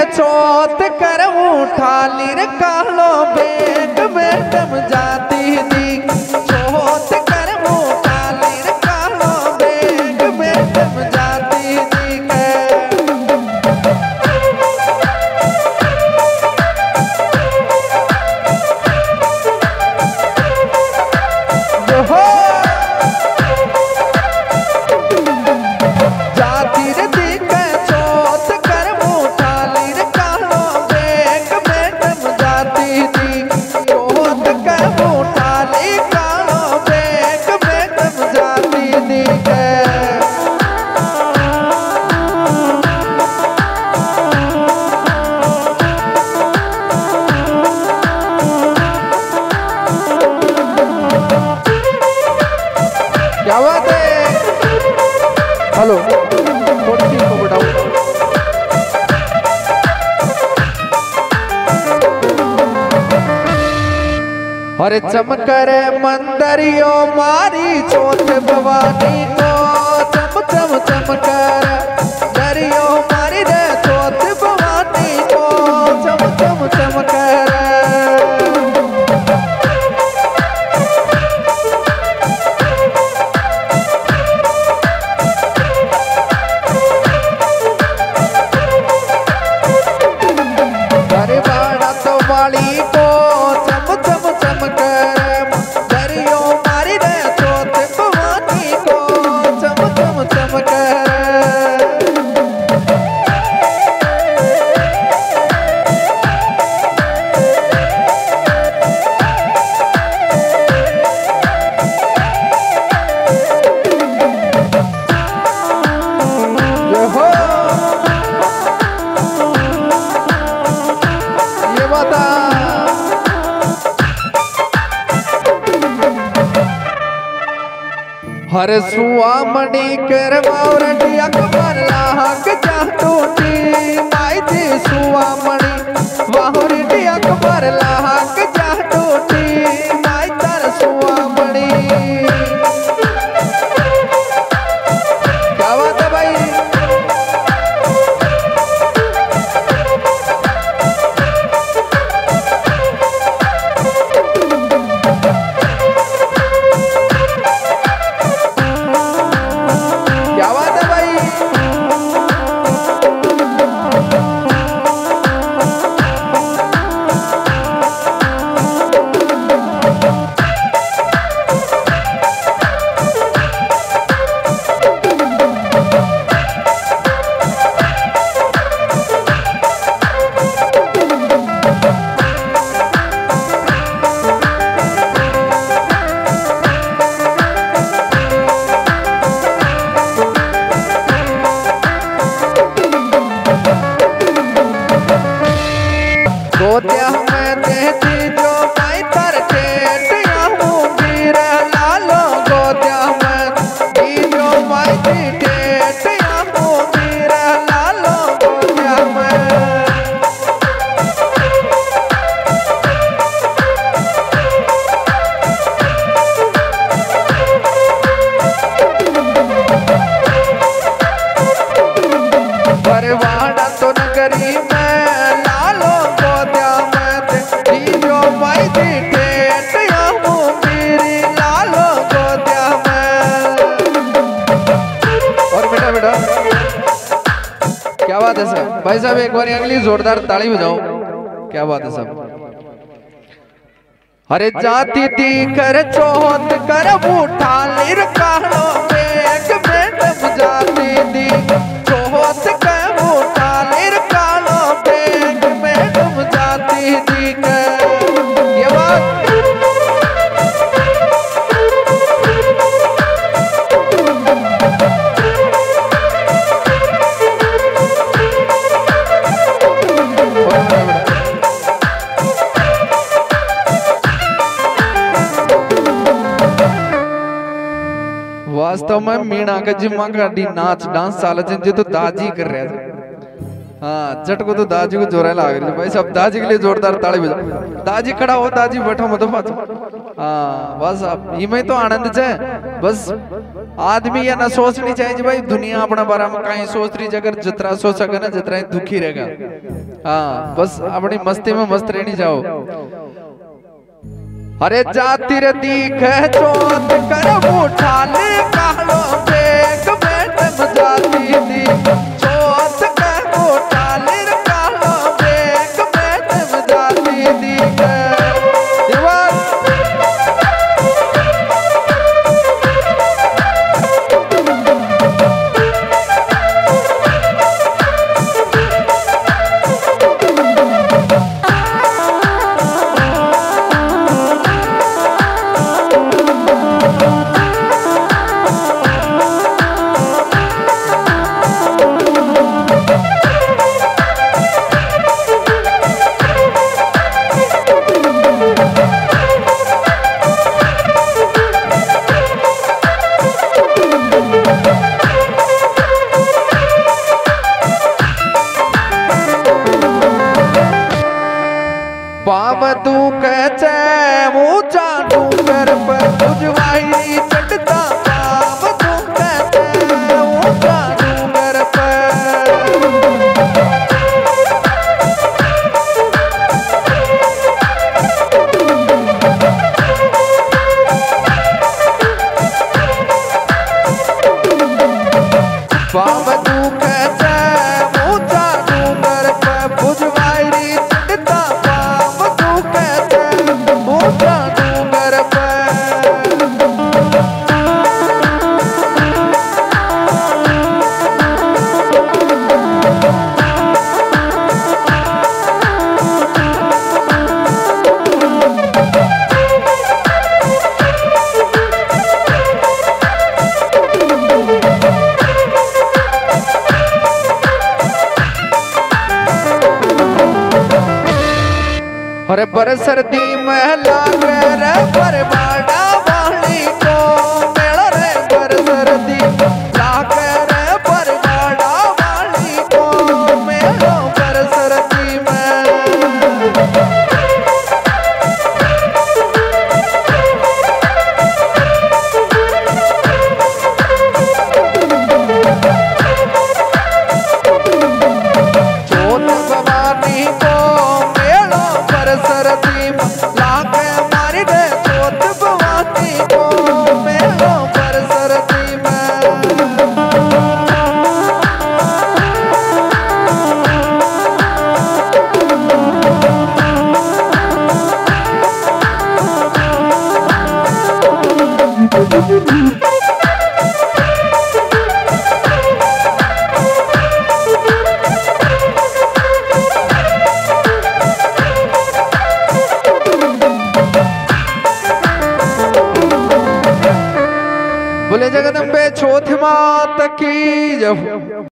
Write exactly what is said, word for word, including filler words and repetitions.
चौथ कर उठा लीर कालो बेग मैडम जाती दी चौथ कर उठा लीर कालो बेग मैडम जाती दी के हो जाती रे दी के चौथ कर उठा लीर कालो बेग मैडम जाती दी चौथ कर उठा ली कालो बेग मैडम जाती दी के क्या बात है। हेलो थोड़ी सी को बढ़ाओ। अरे चमकर मंदरियो मारी चौथ भवानी को चम चम चमकर दरियो मारी रे चौथ भवानी को चम चम चमकर वाली को चम चम चमकर दरियो मारी रे चौथ भवानी को चम चम चमकर ये हो ये बता हर सुआ मणि कर बावरटी अकबर लाहक जा टूटी माई थी सुआ मणि बावरटी अकबर लाहक जा टूटी माई तर सुआ मणि क्या बात है भाई। क्या बात है भाई। गोत्या में देती जो माई तर ठेठ आऊंगी रे लालो गोत्या में दी जो माई थी ठेठ आऊंगी रे लालो गोत्या में परवाड़ा तो नगरी में लालो गोत्या में दी जो माई थी ठेठ आऊंगी रे लालो गोत्या में। और बेटा बेटा क्या बात है सर भाई साहब एक बार अगली जोरदार ताली बजाओ। क्या बात है सब। अरे जाती थी कर चौथ कर उठा लीर कालो बेग मैडम जाती थी चौथ कर उठा लीर कालो बेग मैडम जाती थी के ये बात। वास्तव में मीणा का जिम्मा का डी नाच डांस साल जे तो दाजी कर रहे थे। हाँ जट को तो दाजी को जोरा लाग रही भाई सब दाजी के लिए जोरदार ताली बजाओ। दाजी खड़ा हो दाजी बैठो मत पाचो। हाँ बस अब इमे तो आनंद छे बस आदमी ये ना सोचनी चाहिए जी भाई दुनिया अपना बारे में कहीं सोच रही अगर जितना सोच सके ना जितना ही दुखी रहेगा। हाँ बस अपनी मस्ती में मस्त रहनी जाओ। अरे जाती रे दीख चोत कर उठा ले कालो बेग बेट जाती दी चोत कर उठा ले कालो बेग बेट जाती दी पाव तू कहते ऊंचा डूंगर पर उजवाही चढ़ता पाव तू कहते ऊंचा डूंगर पर पाव तू कहते ऊंचा डूंगर पर उजवाही चढ़ता अरे पर सर्दी में लागे रे पर बाड़ा वाली को मेला रे पर सर्दी लागे रे पर बाड़ा वाली को मेला पर सर्दी में चोट भवानी को मेला पर सरदी लागे मारी दे चोट भवानी को मेलो पर सरदी में बोले जगदम्बे चौथी मात की जय।